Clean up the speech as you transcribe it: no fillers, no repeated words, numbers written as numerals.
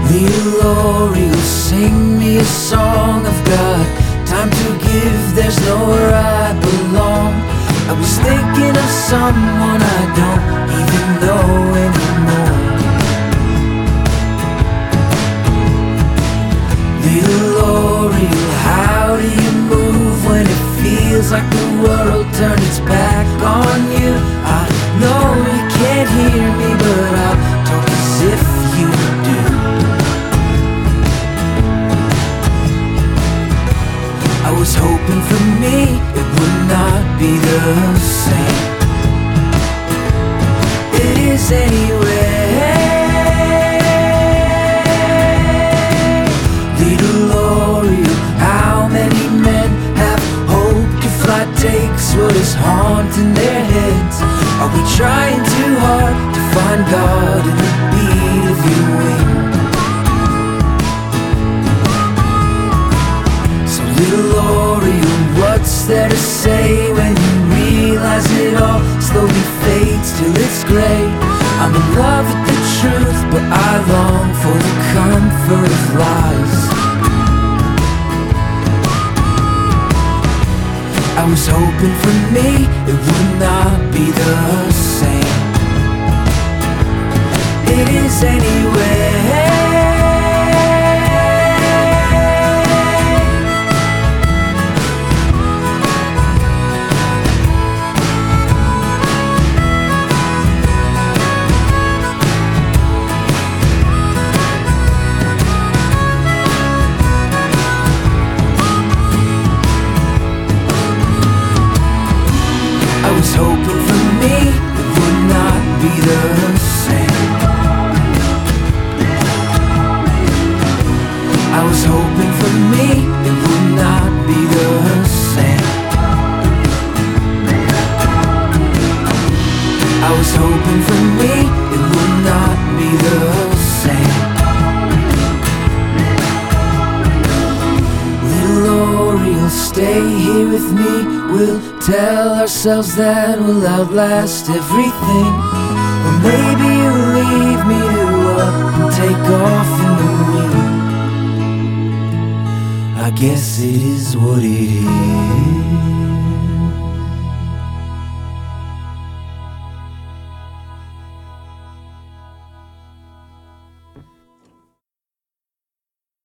Little Lori will sing me a song I've got time to give, there's nowhere I belong. I was thinking of someone I don't even know anymore. Little Lori, how do you move when it feels like the world turned its back on you? I know you can't hear me, but I'll talk as if you do. I was hoping for me it would not be the same. It is anyway. Little Lori, how many men have hoped if flight takes what is haunting their heads? Are we trying too hard to find God in the beat of your wing? So little Lori, what's there to say when you realize it all slowly fades till it's gray? I'm in love with the truth, but I long for the comfort of lies. I was hoping for me it would not be the same. It is anyway. I was hoping for me it would not be the same. I was hoping for me it would not be the same. I was hoping for me it would not be the same. Little Lori, you'll stay here with me. We'll tell ourselves that we'll outlast everything. Or maybe you'll leave me to up and take off in the wind. I guess it is what it is.